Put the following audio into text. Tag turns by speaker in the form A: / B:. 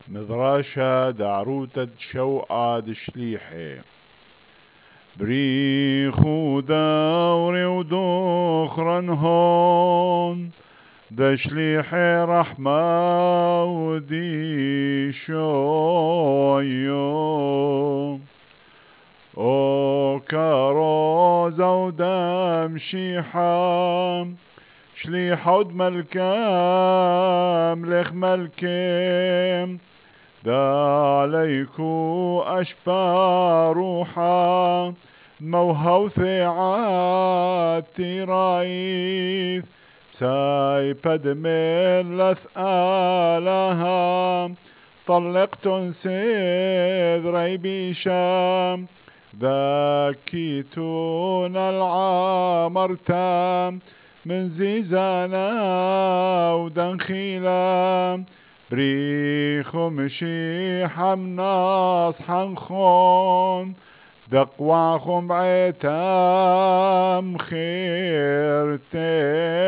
A: مذراشا دعروتة شوقة دشليحي بريخو دوري ودخرن هون دشليحي رحمة ودي شويو او كاروز ودم شيحام شليح ود ملكام لخ ملكم دا عليكو أشبا روحا موهو ثعات ترايث ساي بدملث آلها طلقتن سيدري بيشام ذاكيتون العامرتام من زيزانا ودنخيلا بريخو مشيحم ناس حنخون دقواخم بعتام خيرتين